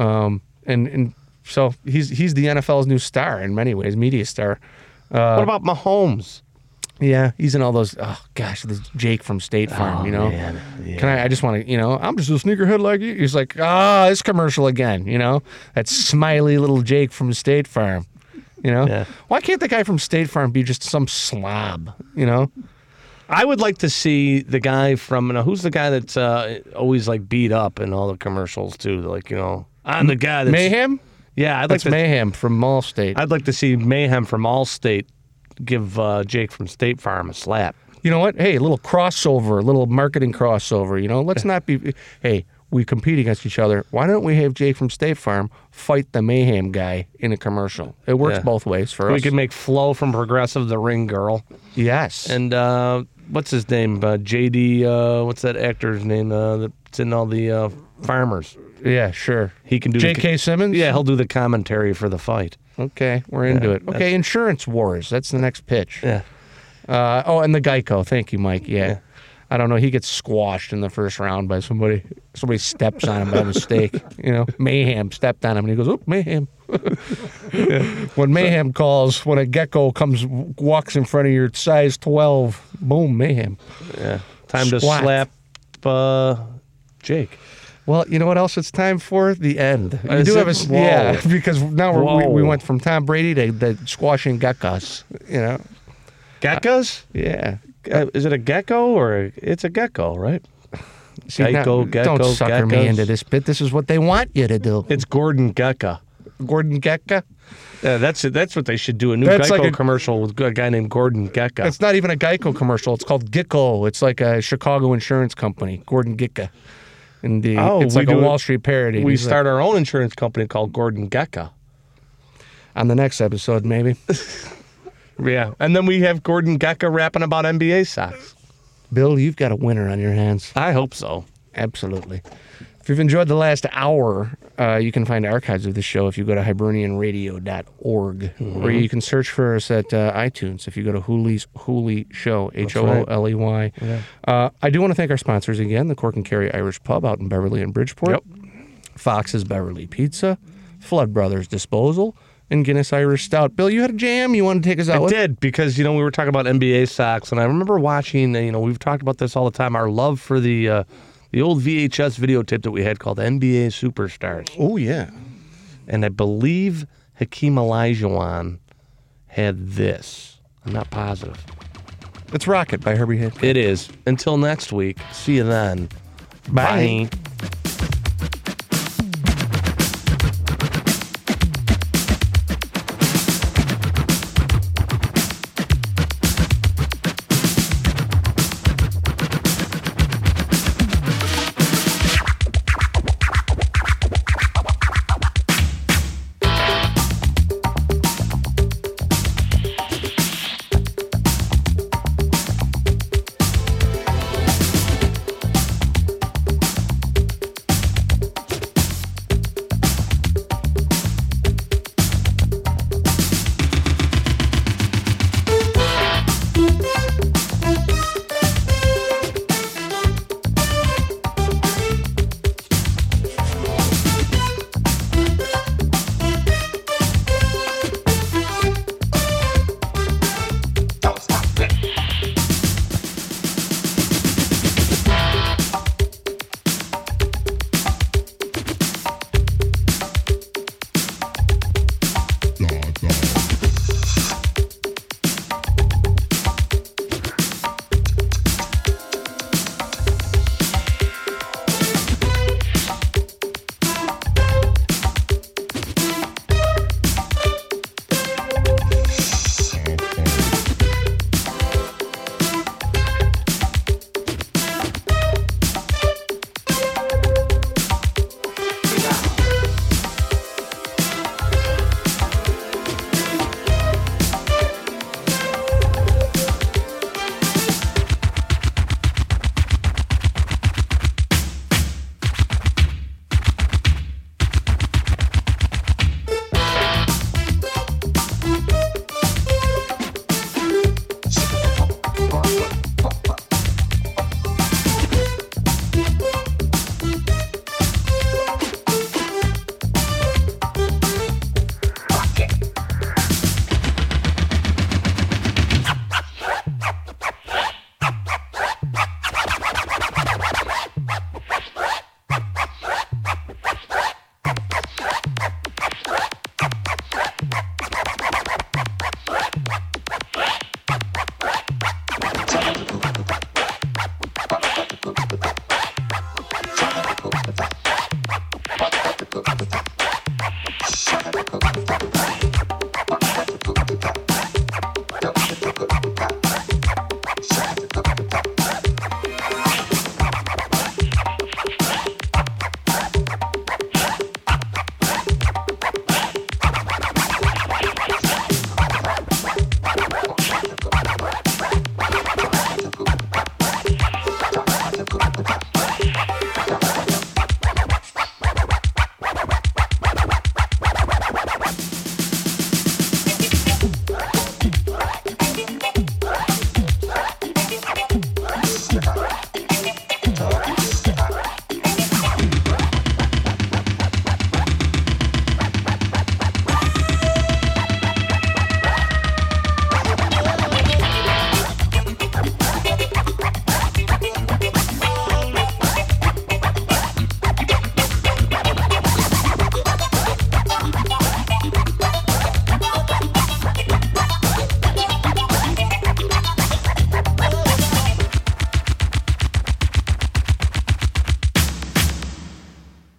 and so he's the NFL's new star in many ways, media star. What about Mahomes? Yeah, he's in all those. Oh gosh, this Jake from State Farm. You know, man. Yeah. Can I just want to. You know, I'm just a sneakerhead like you. He's like, this commercial again. You know, that smiley little Jake from State Farm. You know, Yeah. Why can't the guy from State Farm be just some slob? You know, I would like to see the guy from who's the guy that's always like beat up in all the commercials too. Like, you know, I'm the guy that's Mayhem. Yeah, That's Mayhem from Allstate. I'd like to see Mayhem from Allstate give Jake from State Farm a slap. You know what? Hey, a little crossover, a little marketing crossover. You know, let's not be. Hey, we compete against each other. Why don't we have Jake from State Farm fight the Mayhem guy in a commercial? It works Yeah. both ways for us. We could make Flo from Progressive the ring girl. Yes. And what's his name? JD. What's that actor's name? That's in all the Farmers. Yeah, sure. He can do J.K. Simmons? Yeah, he'll do the commentary for the fight. Okay, we're into it. Okay, Insurance Wars. That's the next pitch. Yeah. And the Geico. Thank you, Mike. Yeah. I don't know. He gets squashed in the first round by somebody. Somebody steps on him by mistake. You know, Mayhem stepped on him, and he goes, "Oh, Mayhem." When Mayhem calls, when a gecko walks in front of your size 12, boom, Mayhem. Yeah. Time to Splat. slap Jake. Well, you know what else it's time for? The end. You Is do it? have a Whoa. yeah, because now Whoa. we went from Tom Brady to the squashing geckos. You know, Geckos? yeah. Is it a gecko or it's a gecko, right? See, Geico, now, gecko, don't sucker me geckos. into this bit. This is what they want you to do. It's Gordon Gekka. Gordon Gekka. Yeah, that's it. That's what they should do. A new That's Geico like a- commercial with a guy named Gordon Gekka. It's not even a Geico commercial. It's called Gicko. It's like a Chicago insurance company. Gordon Gekka. And it's we like a do it- Wall Street parody. We He's like, start our own insurance company called Gordon Gekka. on the next episode, maybe. Yeah, and then we have Gordon Gekka rapping about NBA socks. Bill, you've got a winner on your hands. I hope so. Absolutely. If you've enjoyed the last hour, you can find archives of the show if you go to hibernianradio.org, or you can search for us at iTunes if you go to Hooley's Hooley Show, Hooley. I do want to thank our sponsors again, the Cork and Kerry Irish Pub out in Beverly and Bridgeport, Fox's Beverly Pizza, Flood Brothers Disposal, and Guinness Irish Stout. Bill, you had a jam you wanted to take us out I with? did, because, we were talking about NBA socks, and I remember watching, we've talked about this all the time, our love for the old VHS videotape that we had called NBA Superstars. Oh, yeah. And I believe Hakeem Olajuwon had this. I'm not positive. It's Rocket by Herbie Hancock. It is. Until next week. See you then. Bye. Bye.